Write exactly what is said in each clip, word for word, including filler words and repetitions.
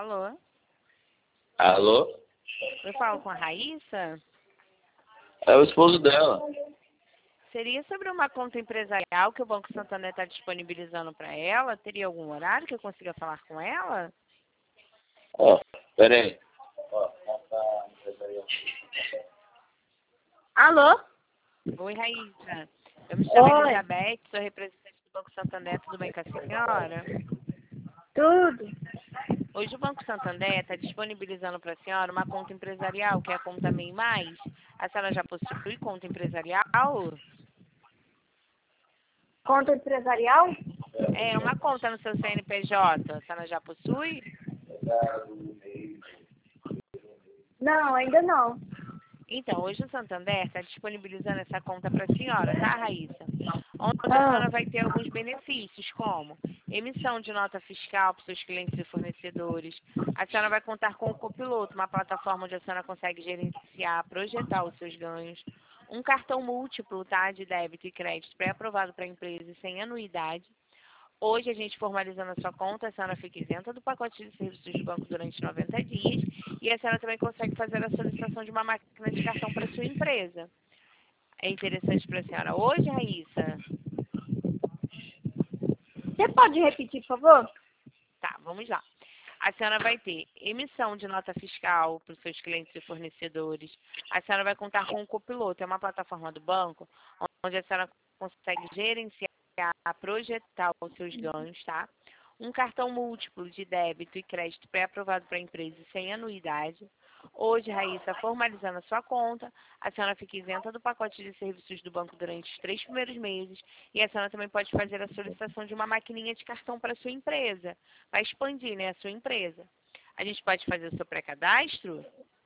Alô? Alô? Eu falo com a Raíssa? É o esposo dela. Seria sobre uma conta empresarial que o Banco Santander está disponibilizando para ela? Teria algum horário que eu consiga falar com ela? Ó, pera aí. Ó, conta empresarial. Alô? Oi, Raíssa. Eu me chamo Oi. Elizabeth, sou representante do Banco Santander. Tudo bem com a senhora? Tudo? Hoje o Banco Santander está disponibilizando para a senhora uma conta empresarial, que é a conta MEI Mais. A senhora já possui conta empresarial? Conta empresarial? É uma conta no seu C N P J. A senhora já possui? Não, ainda não. Então, hoje o Santander está disponibilizando essa conta para a senhora, tá, Raíssa? Onde a Ah. senhora vai ter alguns benefícios, como emissão de nota fiscal para seus clientes e fornecedores. A senhora vai contar com o Copiloto, uma plataforma onde a senhora consegue gerenciar, projetar os seus ganhos. Um cartão múltiplo, tá, de débito e crédito pré-aprovado para a empresa e sem anuidade. Hoje, a gente formalizando a sua conta, a senhora fica isenta do pacote de serviços do banco durante noventa dias e a senhora também consegue fazer a solicitação de uma máquina de cartão para a sua empresa. É interessante para a senhora hoje, Raíssa? Você pode repetir, por favor? Tá, vamos lá. A senhora vai ter emissão de nota fiscal para os seus clientes e fornecedores. A senhora vai contar com o Copiloto, é uma plataforma do banco, onde a senhora consegue gerenciar, projetar os seus ganhos, tá? Um cartão múltiplo de débito e crédito pré-aprovado para a empresa e sem anuidade. Hoje, Raíssa, formalizando a sua conta, a senhora fica isenta do pacote de serviços do banco durante os três primeiros meses e a senhora também pode fazer a solicitação de uma maquininha de cartão para a sua empresa. Vai expandir, né, a sua empresa. A gente pode fazer o seu pré-cadastro?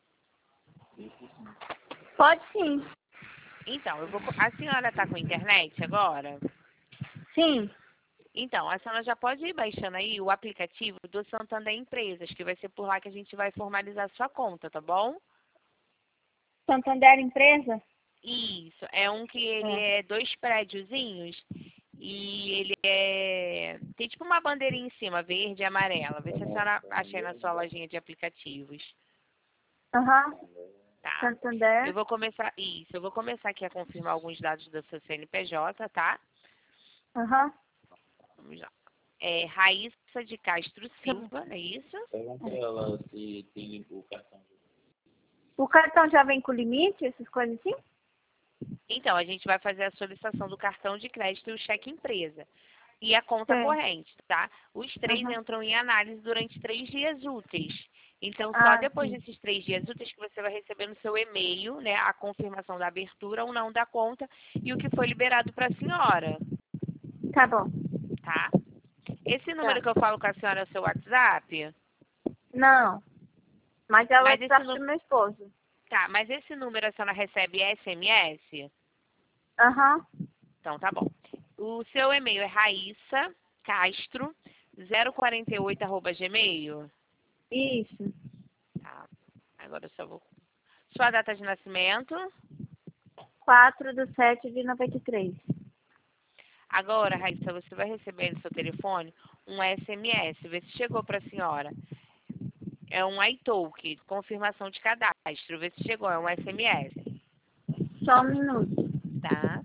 Pode sim. Então, eu vou, a senhora está com internet agora? Sim. Então, a senhora já pode ir baixando aí o aplicativo do Santander Empresas, que vai ser por lá que a gente vai formalizar a sua conta, tá bom? Santander Empresa? Isso, é um que ele É. é dois prédiozinhos e ele é... tem tipo uma bandeirinha em cima, verde e amarela. Vê se a senhora acha aí na sua lojinha de aplicativos. Aham. Tá. Santander. Eu vou começar... Isso, eu vou começar aqui a confirmar alguns dados do seu C N P J, tá? Aham. Vamos lá. É Raíssa de Castro Silva, é isso? Pergunta ela se tem o cartão. O cartão já vem com limite, essas coisas assim? Então, a gente vai fazer a solicitação do cartão de crédito e o cheque empresa. E a conta Sim. corrente, tá? Os três Aham. entram em análise durante três dias úteis. Então, só Ah, depois sim. desses três dias úteis que você vai receber no seu e-mail, né, a confirmação da abertura ou não da conta e o que foi liberado para a senhora, Tá bom. tá? Esse número Tá. que eu falo com a senhora é o seu WhatsApp? Não. Mas é o Mas esse WhatsApp nu- do meu esposo. Tá, mas esse número a senhora recebe S M S? Aham. Então, tá bom. O seu e-mail é Raíssa Castro zero quarenta e oito arroba gmail? Isso. Tá. Agora eu só vou... Sua data de nascimento? quatro do sete de noventa e três. Agora, Raíssa, você vai receber no seu telefone um S M S. Vê se chegou para a senhora. É um iTalk, confirmação de cadastro. Vê se chegou, é um S M S. Só um minuto. Tá?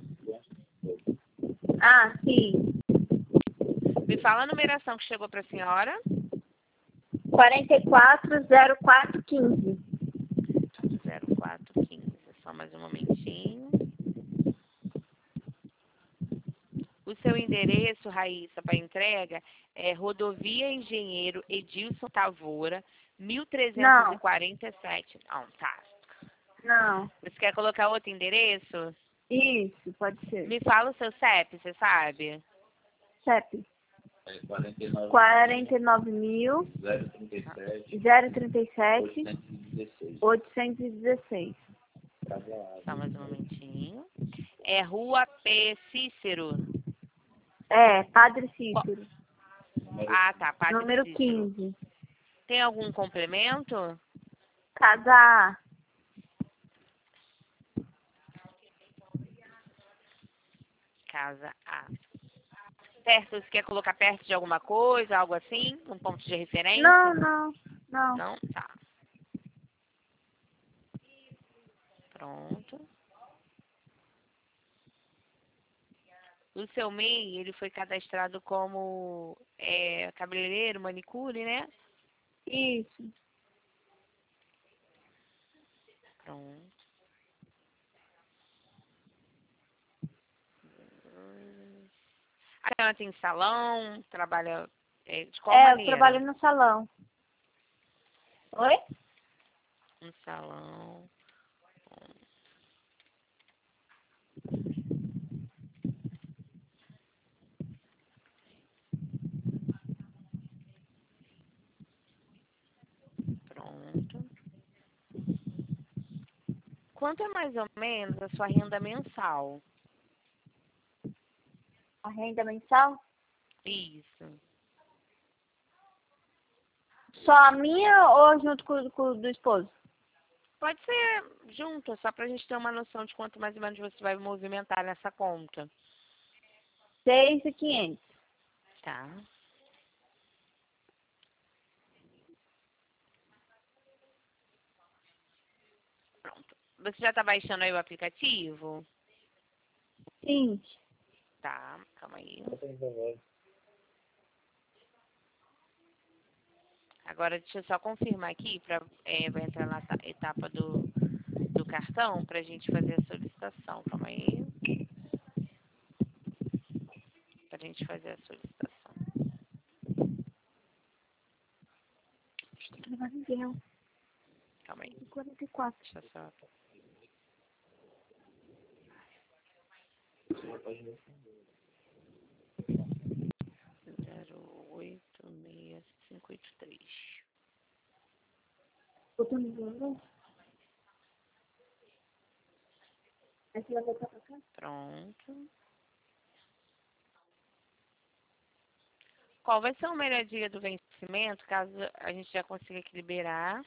Ah, sim. Me fala a numeração que chegou para a senhora. quarenta e quatro, zero quatro, quinze. zero quatro quinze. Só mais um momentinho. O seu endereço, Raíssa, para entrega é Rodovia Engenheiro Edilson Tavoura, mil trezentos e quarenta e sete. Não, tá. Não. Você quer colocar outro endereço? Isso, pode ser. Me fala o seu C E P, você sabe? C E P. É quarenta e nove quarenta e nove mil, zero trinta e sete zero trinta e sete, oitocentos e dezesseis. oitocentos e dezesseis. Só mais um momentinho. É Rua P. Cícero. É, Padre Cícero. Ah, tá. Padre Número Cícero. quinze. Tem algum complemento? Casa A. Casa A. Perto, você quer colocar perto de alguma coisa, algo assim? Um ponto de referência? Não, não. Não. Não? Tá. Pronto. O seu M E I, ele foi cadastrado como é, cabeleireiro, manicure, né? Isso. Pronto. A senhora tem salão, trabalha é, de qual É, eu maneira? trabalho no salão. Oi? Um salão. Pronto. Quanto é mais ou menos a sua renda mensal? A renda mensal? Isso. Só a minha ou junto com, com o do esposo? Pode ser junto, só pra gente ter uma noção de quanto mais ou menos você vai movimentar nessa conta. Seis e quinhentos. Tá. Pronto. Você já tá baixando aí o aplicativo? Sim. Tá, calma aí. Agora deixa eu só confirmar aqui, pra, é, vai entrar na ta- etapa do, do cartão pra gente fazer a solicitação. Calma aí. Pra gente fazer a solicitação. Tem que levar ninguém. Calma aí. quarenta e quatro. Deixa eu só. zero oito seis cinco oito três. Botando no Aí você vai voltar pra cá? Pronto. Qual vai ser o melhor dia do vencimento, caso a gente já consiga aqui liberar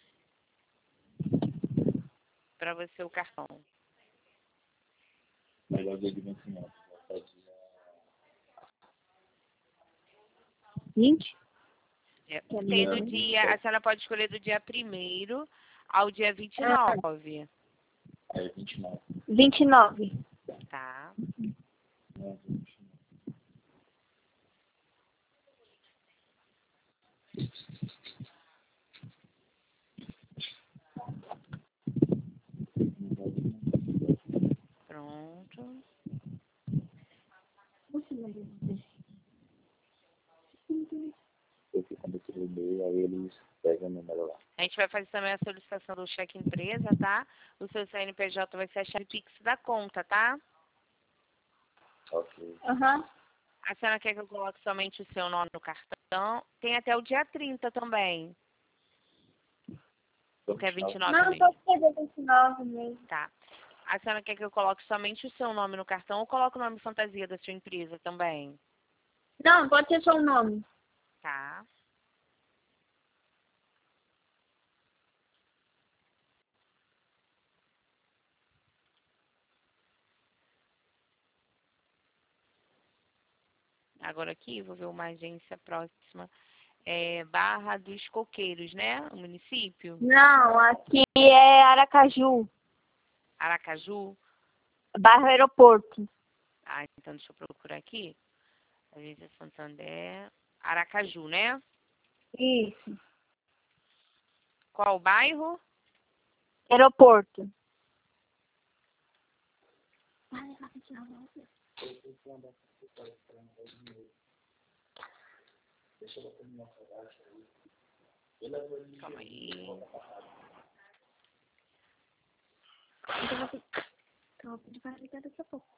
para você o cartão? Melhor dia de vencimento. Vai ser dia vinte? É, Que é Tem dia do vinte e dia, sete. a senhora pode escolher do dia primeiro ao dia vinte e nove. É vinte e nove. vinte e nove. Tá. Né, vinte e nove. Pronto. Porque quando eu tiro o e-mail, aí eles pegam o número lá. A gente vai fazer também a solicitação do cheque empresa, tá? O seu C N P J vai ser a chave Pix da conta, tá? Ok. Aham. A senhora quer que eu coloque somente o seu nome no cartão? Tem até o dia trinta também. Ou quer vinte e nove Não, mesmo? pode ser dia vinte e nove mesmo. Tá. A senhora quer que eu coloque somente o seu nome no cartão ou coloque o nome fantasia da sua empresa também? Não, pode ser só o nome. Tá. Agora aqui, vou ver uma agência próxima. É Barra dos Coqueiros, né? O município. Não, aqui é Aracaju, Aracaju. bairro Aeroporto. Ah, então deixa eu procurar aqui. Agência Santander. Aracaju, né? Isso, Qual o bairro? Aeroporto. Calma aí. Então, ele vai ligar daqui a pouco.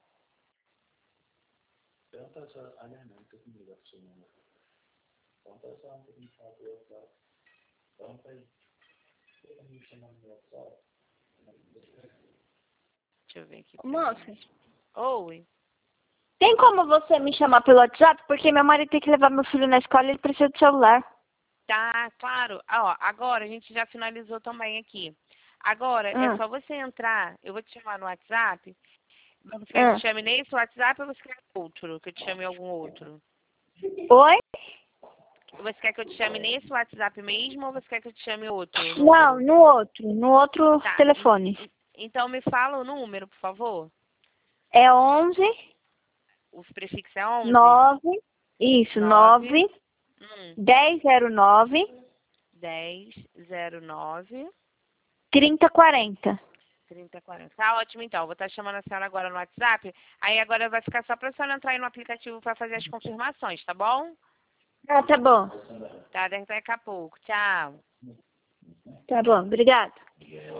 Pergunta só, aliás, não, tô com medo da pessoa não. Pergunta só um pouquinho para o WhatsApp. Pergunta aí. Você tá me chamando no WhatsApp? Deixa eu ver aqui. Moça, Oi. tem como você me chamar pelo WhatsApp? Porque meu marido tem que levar meu filho na escola e ele precisa do celular. Tá, claro. Ah, ó, agora a gente já finalizou também aqui. Agora é Hum. só você entrar. Eu vou te chamar no WhatsApp. Você quer que eu Hum. te chame nesse WhatsApp ou você quer outro? Que eu te chame algum outro? Oi? Você quer que eu te chame nesse WhatsApp mesmo ou você quer que eu te chame outro? Não, no outro, no outro Tá. telefone. Então me fala o número, por favor. É onze, O prefixo é onze? nove, isso, Nove. nove, Hum. dez zero nove, dez zero nove, trinta quarenta. trinta quarenta. Tá ótimo, então. Vou estar chamando a senhora agora no WhatsApp. Aí agora vai ficar só para a senhora entrar aí no aplicativo para fazer as confirmações, tá bom? Ah, tá bom. Tá, daqui a pouco. Tchau. Tá bom, obrigada.